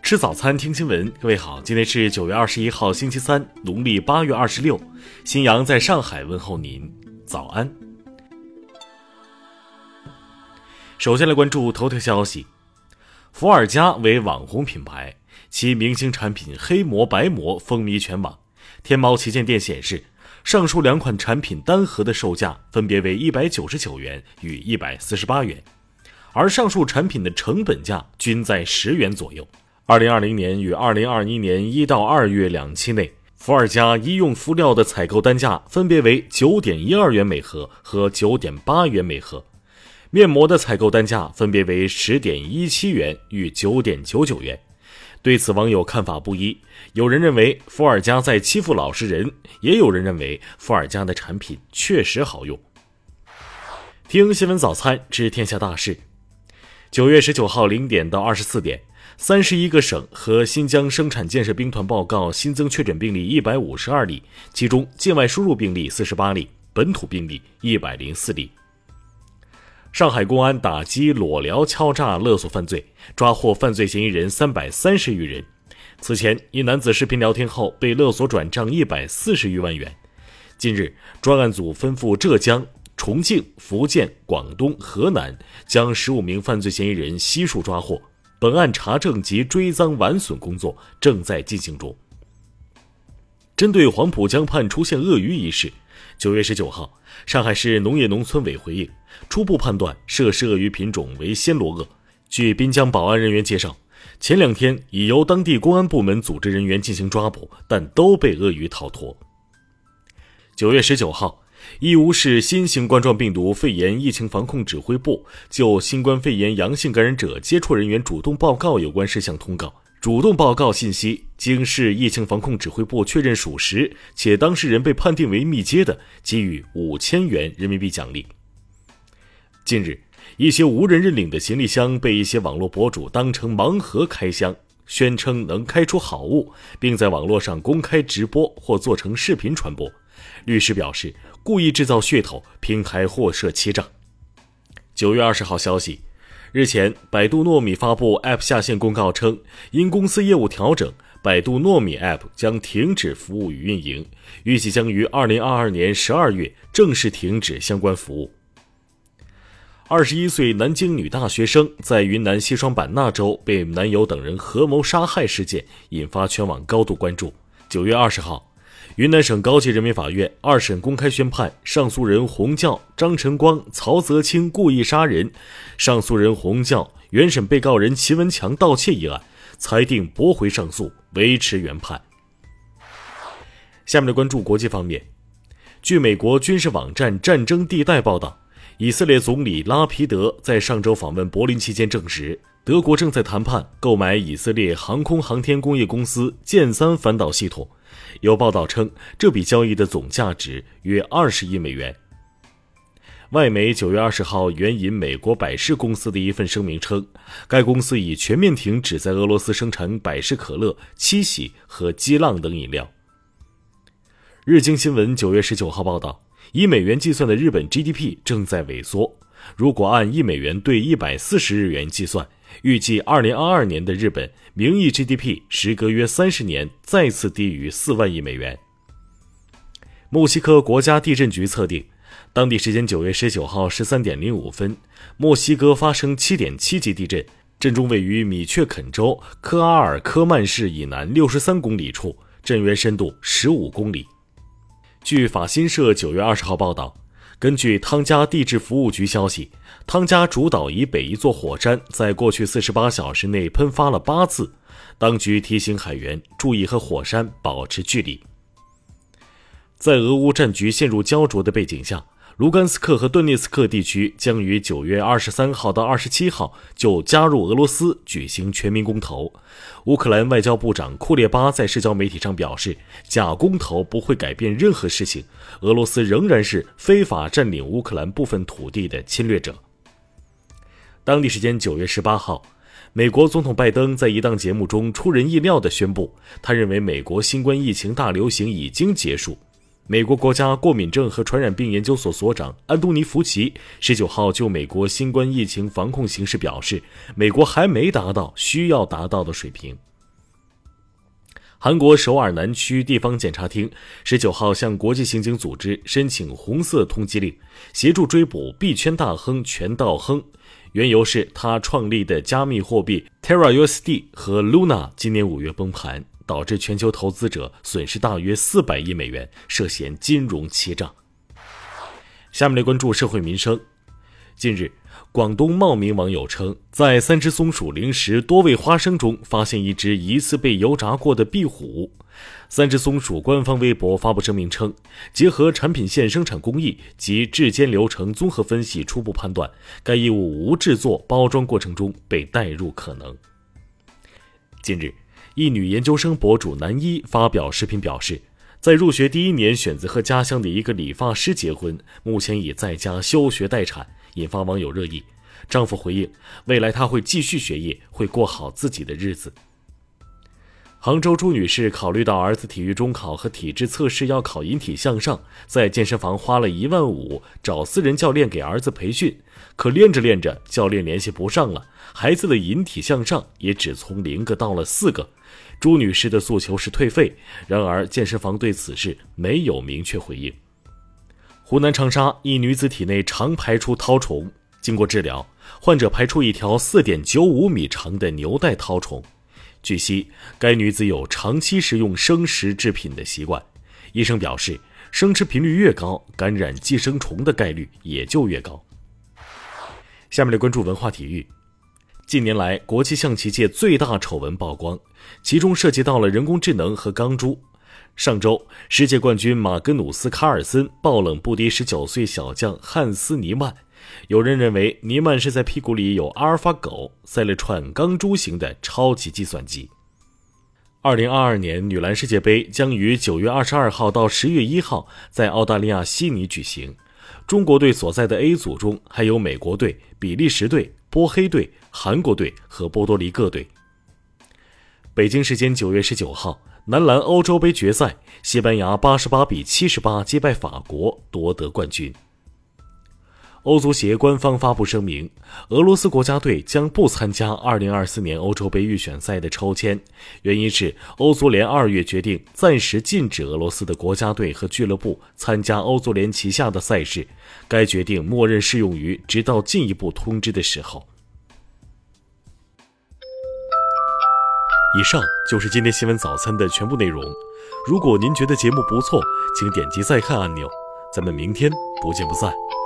吃早餐听新闻，各位好，今天是9月21号星期三，农历8月26，新阳在上海问候您，早安。首先来关注头条消息，伏尔加为网红品牌，其明星产品黑膜白膜风靡全网。天猫旗舰店显示，上述两款产品单盒的售价分别为199元与148元，而上述产品的成本价均在10元左右。2020年与2021年1到2月两期内，伏尔加医用敷料的采购单价分别为 9.12 元每盒和 9.8 元每盒，面膜的采购单价分别为 10.17 元与 9.99 元。对此网友看法不一，有人认为伏尔加在欺负老实人，也有人认为伏尔加的产品确实好用。听新闻早餐知天下大事。9月19号0点到24点，31个省和新疆生产建设兵团报告新增确诊病例152例，其中境外输入病例48例，本土病例104例。上海公安打击裸聊敲诈勒索犯罪，抓获犯罪嫌疑人330余人。此前，一男子视频聊天后被勒索转账140余万元。近日，专案组吩咐浙江、重庆、福建、广东、河南将15名犯罪嫌疑人悉数抓获。本案查证及追赃完损工作正在进行中。针对黄浦江畔出现鳄鱼一事，9月19号，上海市农业农村委回应，初步判断涉事鳄鱼品种为暹罗鳄。据滨江保安人员介绍，前2天已由当地公安部门组织人员进行抓捕，但都被鳄鱼逃脱。9月19号，义乌市新型冠状病毒肺炎疫情防控指挥部就新冠肺炎阳性感染者接触人员主动报告有关事项通告，主动报告信息经市疫情防控指挥部确认属实，且当事人被判定为密接的，给予5000元人民币奖励。近日，一些无人认领的行李箱被一些网络博主当成盲盒开箱，宣称能开出好物，并在网络上公开直播或做成视频传播。律师表示，故意制造噱头，平台或涉欺诈。9月20号消息，日前，百度糯米发布 App 下线公告称，因公司业务调整，百度糯米 App 将停止服务与运营，预计将于2022年12月正式停止相关服务。21岁南京女大学生在云南西双版纳州被男友等人合谋杀害事件引发全网高度关注。9月20号，云南省高级人民法院2审公开宣判上诉人洪教、张晨光、曹泽清故意杀人，上诉人洪教、原审被告人齐文强盗窃一案，裁定驳回上诉，维持原判。下面来关注国际方面。据美国军事网站战争地带报道，以色列总理拉皮德在上周访问柏林期间证实，德国正在谈判购买以色列航空航天工业公司剑3反导系统。有报道称，这笔交易的总价值约20亿美元。外媒9月20号援引美国百事公司的一份声明称，该公司已全面停止在俄罗斯生产百事可乐、七喜和激浪等饮料。日经新闻9月19号报道，以美元计算的日本 GDP 正在萎缩，如果按1美元兑140日元计算，预计2022年的日本名义 GDP 时隔约30年再次低于4万亿美元。墨西哥国家地震局测定，当地时间9月19号13点05分，墨西哥发生 7.7 级地震，震中位于米却肯州科阿尔科曼市以南63公里处，震源深度15公里。据法新社9月20号报道，根据汤加地质服务局消息，汤加主岛以北一座火山在过去48小时内喷发了8次，当局提醒海员注意和火山保持距离。在俄乌战局陷入焦灼的背景下，卢甘斯克和顿涅茨克地区将于9月23号到27号就加入俄罗斯举行全民公投。乌克兰外交部长库列巴在社交媒体上表示，假公投不会改变任何事情，俄罗斯仍然是非法占领乌克兰部分土地的侵略者。当地时间9月18号，美国总统拜登在一档节目中出人意料地宣布，他认为美国新冠疫情大流行已经结束。美国国家过敏症和传染病研究所所长安东尼·福奇19号就美国新冠疫情防控形势表示，美国还没达到需要达到的水平。 韩国首尔南区地方检察厅19号向国际刑警组织申请红色通缉令，协助追捕币圈大亨全道亨，缘由是他创立的加密货币 Terra USD 和 Luna 今年5月崩盘，导致全球投资者损失大约400亿美元，涉嫌金融欺诈。下面来关注社会民生。近日，广东茂名网友称，在3只松鼠零食多味花生中发现一只疑似被油炸过的壁虎。3只松鼠官方微博发布声明称，结合产品线生产工艺及制监流程综合分析，初步判断该异物无制作包装过程中被带入可能。近日，一女研究生博主南一发表视频表示，在入学第1年选择和家乡的一个理发师结婚，目前已在家休学待产，引发网友热议。丈夫回应，未来他会继续学业，会过好自己的日子。杭州朱女士考虑到儿子体育中考和体质测试要考引体向上，在健身房花了1万5找私人教练给儿子培训，可练着练着教练联系不上了，孩子的引体向上也只从0个到了4个。朱女士的诉求是退费，然而健身房对此事没有明确回应。湖南长沙一女子体内常排出绦虫，经过治疗，患者排出一条4.95米长的牛带绦虫。据悉，该女子有长期食用生食制品的习惯。医生表示，生吃频率越高，感染寄生虫的概率也就越高。下面来关注文化体育。近年来，国际象棋界最大丑闻曝光，其中涉及到了人工智能和钢珠。上周，世界冠军马格努斯·卡尔森爆冷不敌19岁小将汉斯·尼曼。有人认为尼曼是在屁股里有阿尔法狗，塞了串钢珠型的超级计算机。2022年女篮世界杯将于9月22号到10月1号在澳大利亚悉尼举行。中国队所在的 A 组中还有美国队、比利时队、波黑队、韩国队和波多黎各队。北京时间9月19号，男篮欧洲杯决赛，西班牙88比78击败法国，夺得冠军。欧足协官方发布声明，俄罗斯国家队将不参加2024年欧洲杯预选赛的抽签，原因是欧足联2月决定暂时禁止俄罗斯的国家队和俱乐部参加欧足联旗下的赛事，该决定默认适用于直到进一步通知的时候。以上就是今天新闻早餐的全部内容。如果您觉得节目不错，请点击再看按钮。咱们明天不见不散。